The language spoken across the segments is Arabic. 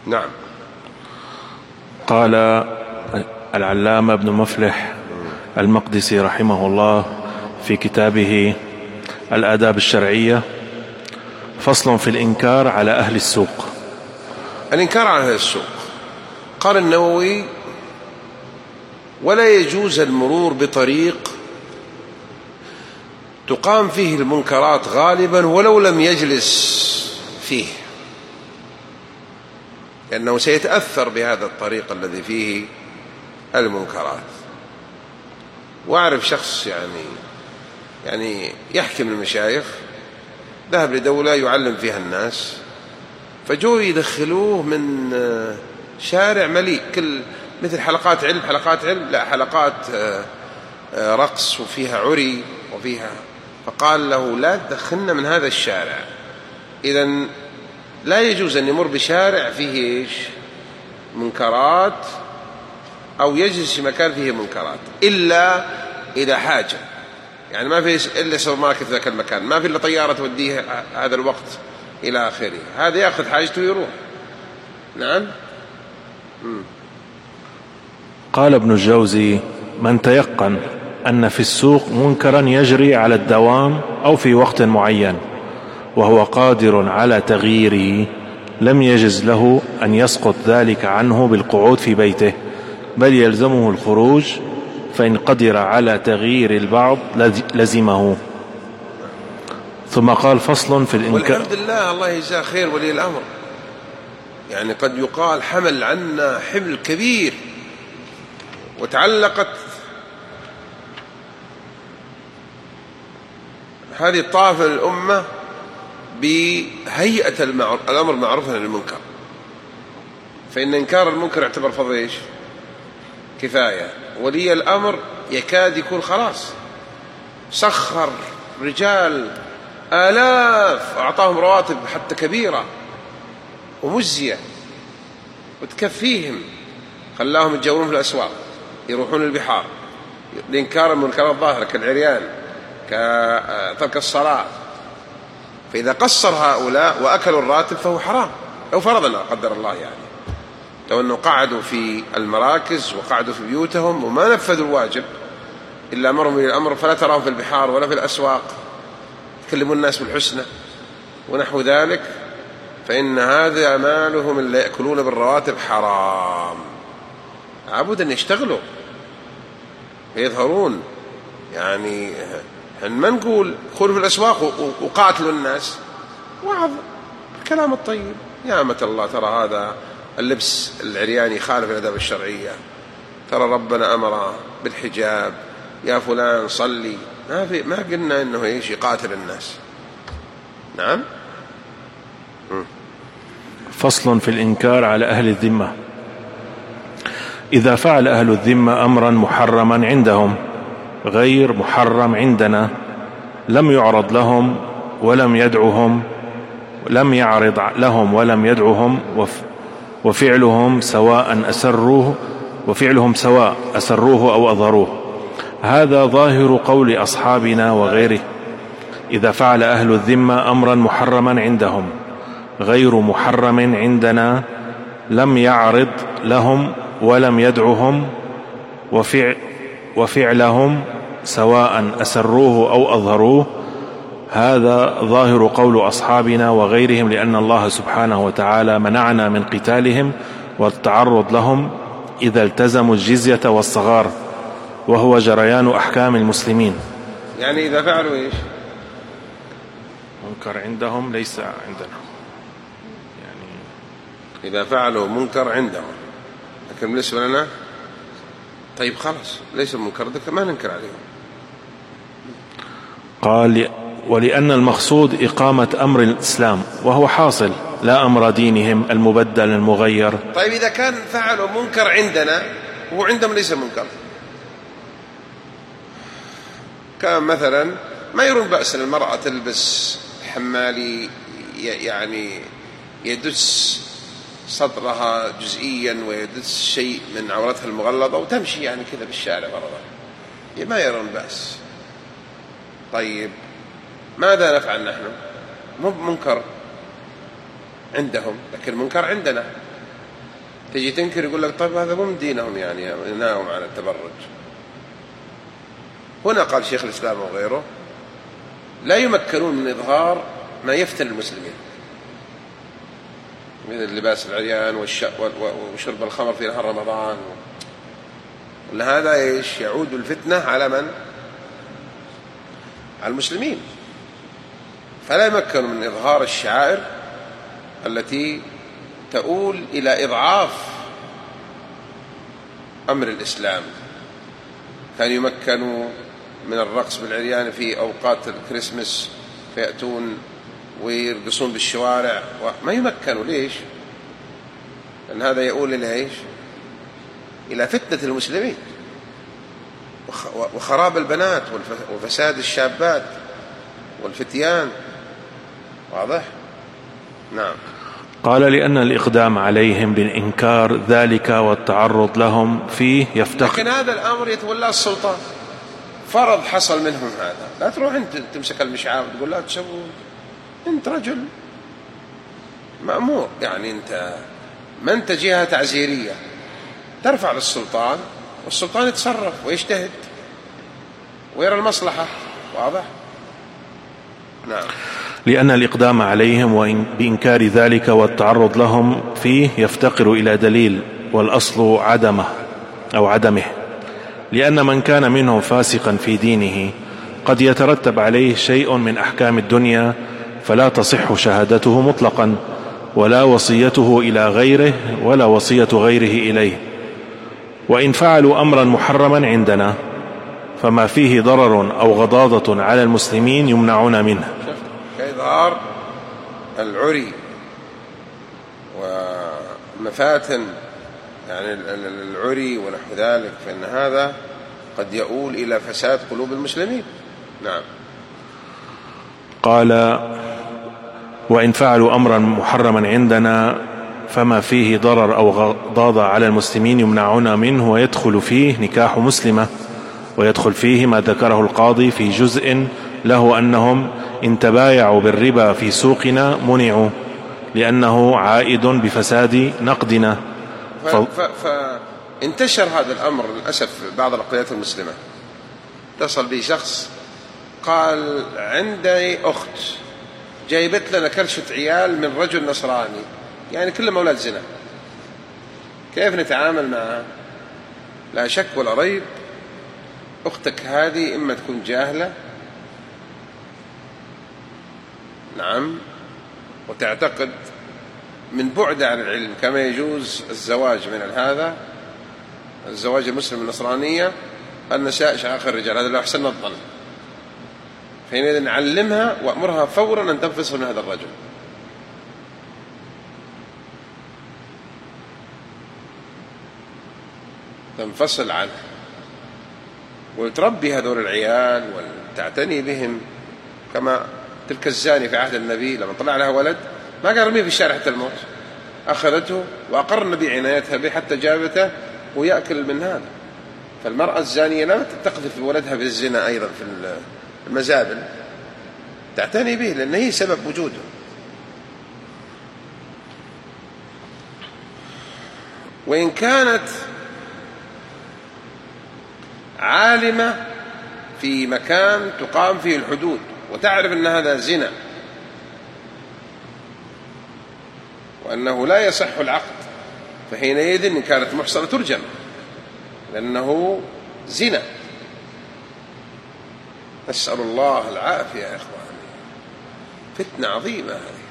نعم. قال العلامة ابن مفلح المقدسي رحمه الله في كتابه الآداب الشرعية: فصل في الإنكار على أهل السوق. الإنكار على أهل السوق، قال النووي: ولا يجوز المرور بطريق تقام فيه المنكرات غالبا ولو لم يجلس فيه، لأنه سيتأثر بهذا الطريق الذي فيه المنكرات. وأعرف شخص يعني يحكي من المشايخ، ذهب لدولة يعلم فيها الناس، فجوا يدخلوه من شارع مليء كل مثل حلقات علم، لا، حلقات رقص وفيها عري وفيها، فقال له: لا تدخلنا من هذا الشارع. إذن لا يجوز أن يمر بشارع فيه إيش؟ منكرات، أو يجلس في مكان فيه منكرات، إلا إذا حاجة، يعني ما في إلا سوبر ماركت ذاك المكان، ما في إلا طيارة توديه هذا الوقت إلى آخره، هذا يأخذ حاجته ويروح. نعم. قال ابن الجوزي: من تيقن أن في السوق منكرا يجري على الدوام أو في وقت معين وهو قادر على تغييره، لم يجز له أن يسقط ذلك عنه بالقعود في بيته، بل يلزمه الخروج، فإن قدر على تغيير البعض لزمه. ثم قال: فصل في الإنكار. والحمد لله، الله يجزاه خير ولي الأمر، يعني قد يقال حمل عنا حمل كبير، وتعلقت هذه الطائفة من الأمة بهيئة الأمر معروف عن المنكر، فإن إنكار المنكر يعتبر فرض إيش؟ كفاية. ولي الأمر يكاد يكون خلاص سخر رجال آلاف، أعطاهم رواتب حتى كبيرة ومجزية وتكفيهم، خلاهم يتجولون في الأسواق، يروحون البحار لإنكار المنكرات الظاهرة كالعريان، كترك الصلاة. فإذا قصر هؤلاء وأكلوا الراتب فهو حرام، أو فرضنا قدر الله، يعني لو أنه قعدوا في المراكز وقعدوا في بيوتهم وما نفذوا الواجب إلا أمرهم بالأمر، فلا تراهم في البحار ولا في الأسواق يكلمون الناس بالحسنى ونحو ذلك، فإن هذا مالهم اللي يأكلون بالرواتب حرام. عبد أن يشتغلوا ويظهرون، يعني ما نقول خلوا في الأسواق وقاتلوا الناس، وعظ الكلام الطيب: يا أمة الله، ترى هذا اللبس العرياني خالف الآداب الشرعية، ترى ربنا أمر بالحجاب، يا فلان صلي. ما قلنا إنه إيش يقاتل الناس. نعم. فصل في الإنكار على أهل الذمة. إذا فعل أهل الذمة أمرا محرما عندهم غير محرم عندنا، لم يعرض لهم ولم يدعهم، لم يعرض لهم ولم يدعهم، وفعلهم سواء أسروه أو أظهروه. هذا ظاهر قول أصحابنا وغيره. إذا فعل أهل الذمة أمرا محرما عندهم غير محرم عندنا، لم يعرض لهم ولم يدعهم، وفعلهم سواء أسروه أو أظهروه. هذا ظاهر قول أصحابنا وغيرهم، لأن الله سبحانه وتعالى منعنا من قتالهم والتعرض لهم إذا التزموا الجزية والصغار، وهو جريان أحكام المسلمين. يعني إذا فعلوا إيش؟ منكر عندهم ليس عندنا، يعني إذا فعلوا منكر عندهم لكن بالنسبة لنا طيب خلاص ليس المنكر ذلك ما ننكر عليهم. قال: ولأن المقصود إقامة أمر الإسلام وهو حاصل، لا أمر دينهم المبدل المغير. طيب إذا كان فعلوا منكر عندنا وعندهم ليس منكر، كان مثلا ما يرون بأس المرأة تلبس حمالي، يعني يدس صدرها جزئيا ويدس شيء من عورتها المغلظة وتمشي يعني كذا بالشارع برضه، ما يرون بأس. طيب ماذا نفعل نحن؟ مو منكر عندهم لكن منكر عندنا، تجي تنكر يقول لك طيب هذا مو من دينهم، يعني ينهاهم عن التبرج. هنا قال شيخ الإسلام وغيره لا يمكنون من إظهار ما يفتن المسلمين مثل اللباس العريان وشرب الخمر في نهار رمضان، هذا إيش يعود الفتنة على من؟ على المسلمين. فلا يمكن من إظهار الشعائر التي تؤول إلى إضعاف أمر الإسلام. كانوا يمكنوا من الرقص بالعريان في أوقات الكريسماس، فيأتون ويرقصون بالشوارع، وما يمكنوا. ليش؟ لأن هذا يؤول إلى إيش؟ إلى فتنة المسلمين وخراب البنات وفساد الشابات والفتيان. واضح؟ نعم. قال لأن الإقدام عليهم بالإنكار ذلك والتعرض لهم فيه يفتقر. لكن هذا الأمر يتولى السلطان، فرض حصل منهم هذا، لا تروح أنت تمسك المشعار وتقول لا تسوون، أنت رجل مأمور، يعني أنت ما أنت جهة تعزيرية، ترفع للسلطان والسلطان يتصرف ويجتهد ويرى المصلحة. واضح؟ نعم. لأن الإقدام عليهم بإنكار ذلك والتعرض لهم فيه يفتقر إلى دليل، والأصل عدمه أو عدمه، لأن من كان منهم فاسقا في دينه قد يترتب عليه شيء من أحكام الدنيا فلا تصح شهادته مطلقا، ولا وصيته إلى غيره ولا وصية غيره إليه. وإن فعلوا أمرا محرما عندنا فما فيه ضرر أو غضاضة على المسلمين يمنعون منه، كإظهار العري ومفاتن يعني العري ونحو ذلك، فإن هذا قد يؤول إلى فساد قلوب المسلمين. نعم. قال وإن فعلوا أمرا محرما عندنا فما فيه ضرر أو غضاضة على المسلمين يمنعون منه، ويدخل فيه نكاح مسلمة، ويدخل فيه ما ذكره القاضي في جزء له أنهم إن تبايعوا بالربا في سوقنا منعوا لأنه عائد بفساد نقدنا. فانتشر هذا الأمر للأسف بعض الأقليات المسلمة. اتصل بي شخص قال عندي أخت جايبت لنا كرشة عيال من رجل نصراني، يعني كلهم أولاد زنا، كيف نتعامل معها؟ لا شك ولا ريب أختك هذه إما تكون جاهلة، نعم، وتعتقد من بعد عن العلم كما يجوز الزواج من هذا الزواج المسلم النصرانية النساء شقائق الرجال، هذا لو أحسن الظن، فإن نعلمها وأمرها فورا أن تنفصل من هذا الرجل. تنفصل عنه وتربي هذول العيال وتعتني بهم، كما تلك الزانية في عهد النبي لما طلع لها ولد ما قال رميه في الشارع حتى الموت، أخذته وأقر النبي عنايتها به حتى جابته ويأكل من هذا. فالمرأة الزانية لا تقذف ولدها بالزنا أيضا في المزابل، تعتني به لأن هي سبب وجوده. وإن كانت عالمة في مكان تقام فيه الحدود وتعرف أن هذا زنا وأنه لا يصح العقد، فحينئذ إن كانت محصنة ترجم لأنه زنا. نسأل الله العافية يا إخواني، فتنة عظيمة هذه،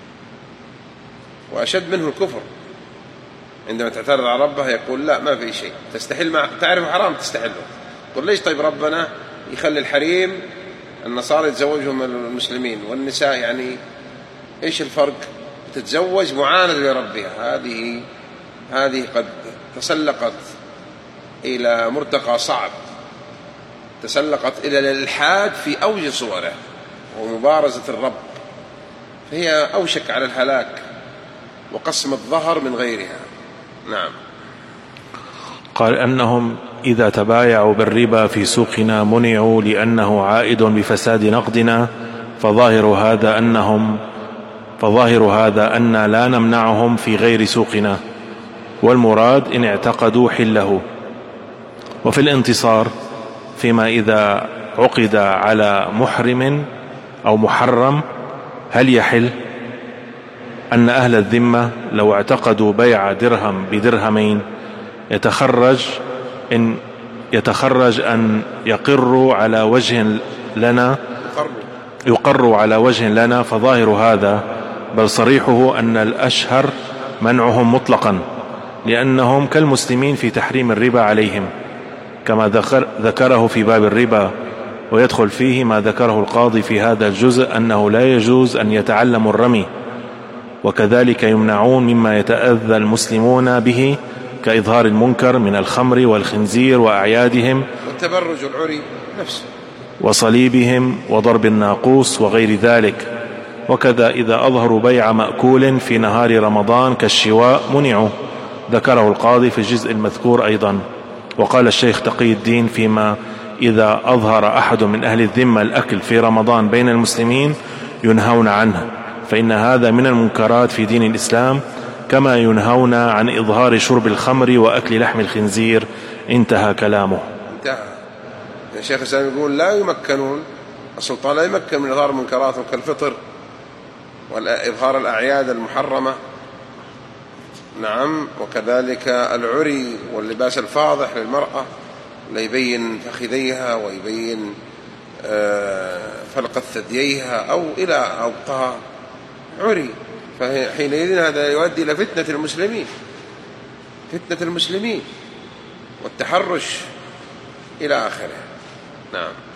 وأشد منه الكفر. عندما تعترض على ربها يقول لا ما في شيء، تستحل ما تعرف حرام تستحله. قل ليش طيب ربنا يخلي الحريم النصارى يتزوجهم المسلمين والنساء، يعني إيش الفرق؟ تتزوج معاند لربها. هذه قد تسلقت إلى مرتقى صعب، تسلقت إلى الإلحاد في أوج صوره ومبارزة الرب، فهي أوشك على الهلاك وقسم الظهر من غيرها. نعم. قال أنهم إذا تبايعوا بالربا في سوقنا منعوا لأنه عائد بفساد نقدنا، فظاهر هذا أن لا نمنعهم في غير سوقنا، والمراد إن اعتقدوا حله. وفي الانتصار فيما إذا عقد على محرم أو محرم هل يحل أن أهل الذمة لو اعتقدوا بيع درهم بدرهمين يتخرج أن يقروا على وجه لنا فظاهر هذا بل صريحه أن الأشهر منعهم مطلقا، لأنهم كالمسلمين في تحريم الربا عليهم كما ذكره في باب الربا. ويدخل فيه ما ذكره القاضي في هذا الجزء أنه لا يجوز أن يتعلموا الرمي، وكذلك يمنعون مما يتأذى المسلمون به كإظهار المنكر من الخمر والخنزير وأعيادهم والتبرج العري نفسه وصليبهم وضرب الناقوس وغير ذلك. وكذا إذا أظهروا بيع مأكول في نهار رمضان كالشواء منعوا، ذكره القاضي في الجزء المذكور أيضا. وقال الشيخ تقي الدين فيما إذا أظهر أحد من أهل الذمة الأكل في رمضان بين المسلمين ينهون عنه، فإن هذا من المنكرات في دين الإسلام كما ينهون عن إظهار شرب الخمر وأكل لحم الخنزير. انتهى كلامه. انتهى. الشيخ الإسلام يقول لا يمكنون، السلطان لا يمكن من إظهار منكرات كالفطر وإظهار الأعياد المحرمة، نعم، وكذلك العري واللباس الفاضح للمرأة لا يبين فخذيها ويبين فلقة ثدييها أو إلى أوقها عري، فحينئذ هذا يؤدي إلى فتنة المسلمين والتحرش إلى آخره. نعم.